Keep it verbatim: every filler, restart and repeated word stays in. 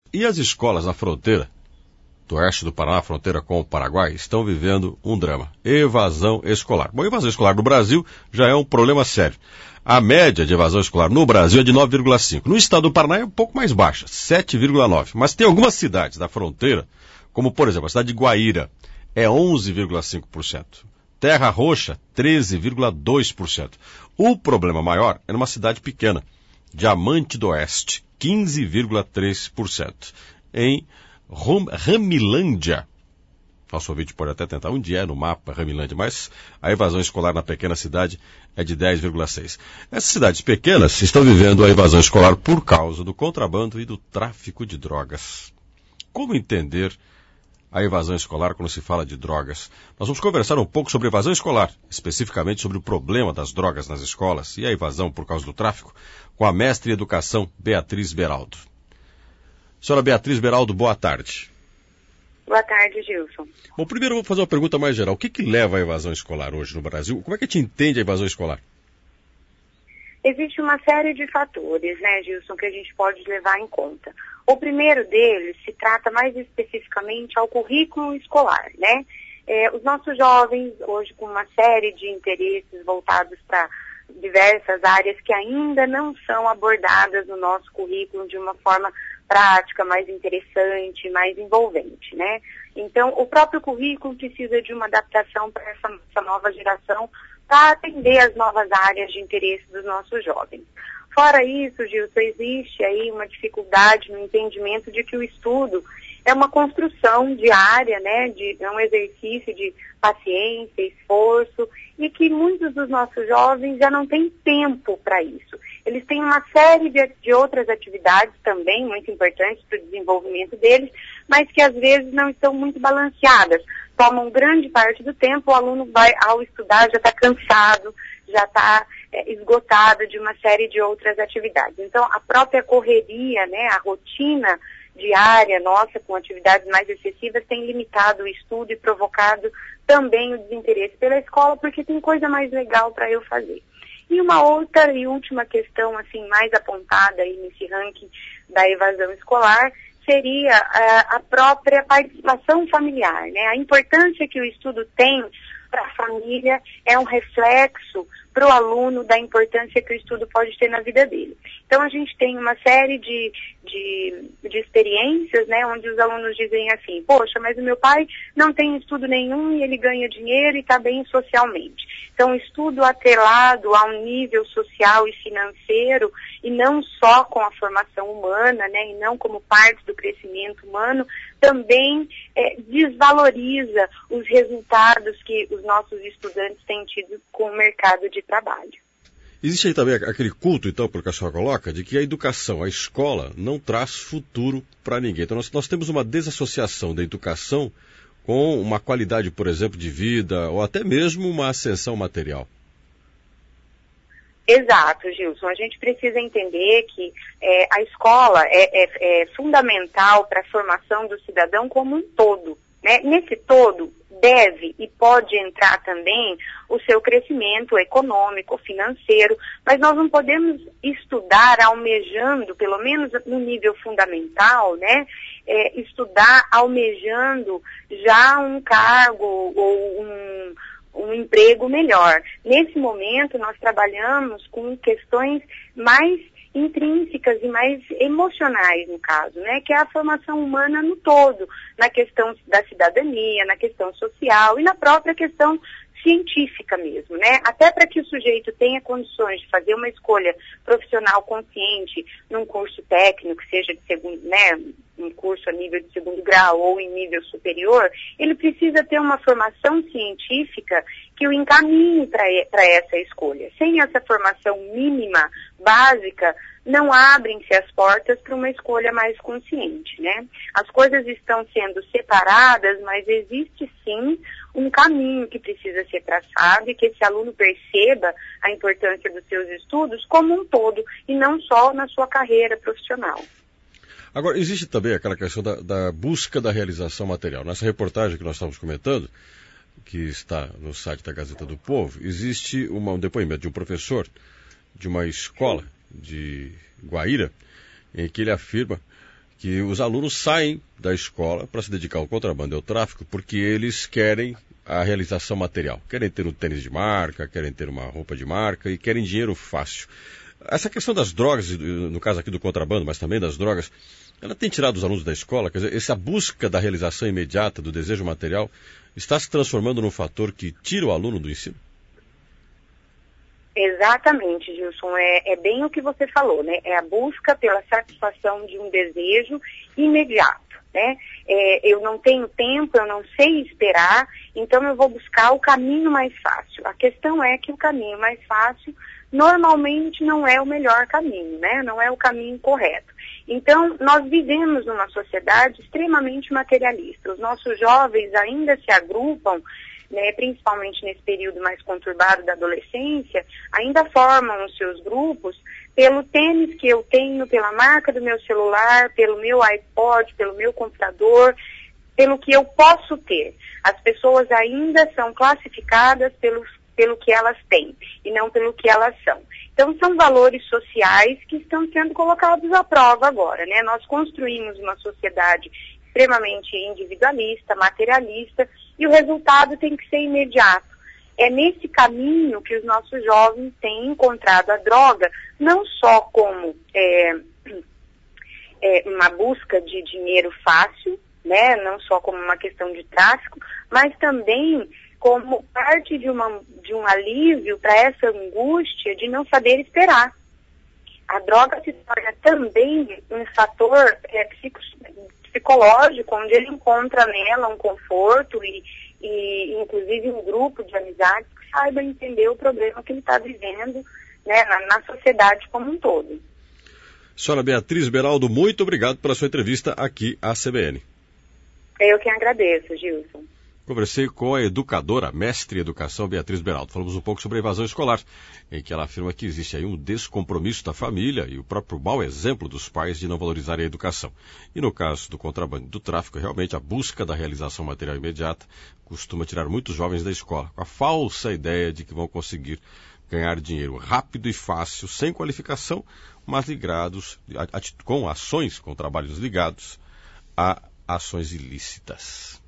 E as escolas na fronteira, do oeste do Paraná, fronteira com o Paraguai, estão vivendo um drama. Evasão escolar. Bom, evasão escolar no Brasil já é um problema sério. A média de evasão escolar no Brasil é de nove vírgula cinco. No estado do Paraná é um pouco mais baixa, sete vírgula nove. Mas tem algumas cidades da fronteira, como por exemplo a cidade de Guaíra, é onze vírgula cinco por cento. Terra Roxa, treze vírgula dois por cento. O problema maior é numa cidade pequena, Diamante do Oeste, quinze vírgula três por cento. Em Rum, Ramilândia, nosso ouvinte pode até tentar onde é no mapa Ramilândia, mas a evasão escolar na pequena cidade é de dez vírgula seis. Essas cidades pequenas estão vivendo a evasão escolar por causa do contrabando e do tráfico de drogas. Como entender a evasão escolar quando se fala de drogas? Nós vamos conversar um pouco sobre evasão escolar, especificamente sobre o problema das drogas nas escolas e a evasão por causa do tráfico, com a mestre em educação Beatriz Beraldo. Senhora Beatriz Beraldo, boa tarde. Boa tarde, Gilson. Bom, primeiro eu vou fazer uma pergunta mais geral. O que que leva à evasão escolar hoje no Brasil? Como é que a gente entende a evasão escolar? Existe uma série de fatores, né, Gilson, que a gente pode levar em conta. O primeiro deles se trata mais especificamente ao currículo escolar, né? É, os nossos jovens, hoje com uma série de interesses voltados para diversas áreas que ainda não são abordadas no nosso currículo de uma forma prática, mais interessante, mais envolvente, né? Então, o próprio currículo precisa de uma adaptação para essa, essa nova geração, para atender as novas áreas de interesse dos nossos jovens. Fora isso, Gilson, existe aí uma dificuldade no entendimento de que o estudo é uma construção diária, né, de, é um exercício de paciência, esforço, e que muitos dos nossos jovens já não têm tempo para isso. Eles têm uma série de, de outras atividades também muito importantes para o desenvolvimento deles, mas que às vezes não estão muito balanceadas. Tomam grande parte do tempo, o aluno vai, ao estudar, já está cansado, já está é, esgotado de uma série de outras atividades. Então, a própria correria, né, a rotina diária nossa com atividades mais excessivas tem limitado o estudo e provocado também o desinteresse pela escola, porque tem coisa mais legal para eu fazer. E uma outra e última questão, assim, mais apontada aí nesse ranking da evasão escolar, seria a, a própria participação familiar, né? A importância que o estudo tem para a família é um reflexo para o aluno da importância que o estudo pode ter na vida dele. Então, a gente tem uma série de, de, de experiências, né, onde os alunos dizem assim, poxa, mas o meu pai não tem estudo nenhum e ele ganha dinheiro e está bem socialmente. Então, o estudo atrelado a um nível social e financeiro, e não só com a formação humana, né, e não como parte do crescimento humano, também é, desvaloriza os resultados que os nossos estudantes têm tido com o mercado de trabalho. Existe aí também aquele culto, então, por que a senhora coloca, de que a educação, a escola, não traz futuro para ninguém. Então, nós, nós temos uma desassociação da educação com uma qualidade, por exemplo, de vida, ou até mesmo uma ascensão material. Exato, Gilson. A gente precisa entender que é, a escola é, é, é fundamental para a formação do cidadão como um todo, né? Nesse todo, deve e pode entrar também o seu crescimento econômico, financeiro, mas nós não podemos estudar almejando, pelo menos no nível fundamental, né? É, estudar almejando já um cargo ou um um emprego melhor. Nesse momento, nós trabalhamos com questões mais intrínsecas e mais emocionais, no caso, né, que é a formação humana no todo, na questão da cidadania, na questão social e na própria questão científica mesmo, né, até para que o sujeito tenha condições de fazer uma escolha profissional consciente num curso técnico, seja de segundo, né, um curso a nível de segundo grau ou em nível superior, ele precisa ter uma formação científica que o encaminhe para essa escolha. Sem essa formação mínima, básica, não abrem-se as portas para uma escolha mais consciente, né? As coisas estão sendo separadas, mas existe sim um caminho que precisa ser traçado e que esse aluno perceba a importância dos seus estudos como um todo e não só na sua carreira profissional. Agora, existe também aquela questão da, da busca da realização material. Nessa reportagem que nós estamos comentando, que está no site da Gazeta do Povo, existe uma, um depoimento de um professor de uma escola de Guaíra, em que ele afirma que os alunos saem da escola para se dedicar ao contrabando e ao tráfico porque eles querem a realização material. Querem ter um tênis de marca, querem ter uma roupa de marca e querem dinheiro fácil. Essa questão das drogas, no caso aqui do contrabando, mas também das drogas, ela tem tirado os alunos da escola? Quer dizer, essa busca da realização imediata, do desejo material, está se transformando num fator que tira o aluno do ensino? Exatamente, Gilson. É, é bem o que você falou, né? É a busca pela satisfação de um desejo imediato, né? É, eu não tenho tempo, eu não sei esperar, então eu vou buscar o caminho mais fácil. A questão é que o caminho mais fácil normalmente não é o melhor caminho, né? Não é o caminho correto. Então, nós vivemos numa sociedade extremamente materialista. Os nossos jovens ainda se agrupam, né, principalmente nesse período mais conturbado da adolescência, ainda formam os seus grupos pelo tênis que eu tenho, pela marca do meu celular, pelo meu iPod, pelo meu computador, pelo que eu posso ter. As pessoas ainda são classificadas pelos, pelo que elas têm e não pelo que elas são. Então, são valores sociais que estão sendo colocados à prova agora, né? Nós construímos uma sociedade extremamente individualista, materialista, e o resultado tem que ser imediato. É nesse caminho que os nossos jovens têm encontrado a droga, não só como é, é, uma busca de dinheiro fácil, né? Não só como uma questão de tráfico, mas também como parte de, uma, de um alívio para essa angústia de não saber esperar. A droga se torna também um fator é, psico, psicológico, onde ele encontra nela um conforto e, e inclusive um grupo de amizades que saiba entender o problema que ele está vivendo, né, na, na sociedade como um todo. Senhora Beatriz Beraldo, muito obrigado pela sua entrevista aqui à C B N. Eu que agradeço, Gilson. Conversei com a educadora, mestre em educação, Beatriz Beraldo. Falamos um pouco sobre a evasão escolar, em que ela afirma que existe aí um descompromisso da família e o próprio mau exemplo dos pais de não valorizarem a educação. E no caso do contrabando e do tráfico, realmente a busca da realização material imediata costuma tirar muitos jovens da escola, com a falsa ideia de que vão conseguir ganhar dinheiro rápido e fácil, sem qualificação, mas ligados, com ações, com trabalhos ligados a ações ilícitas.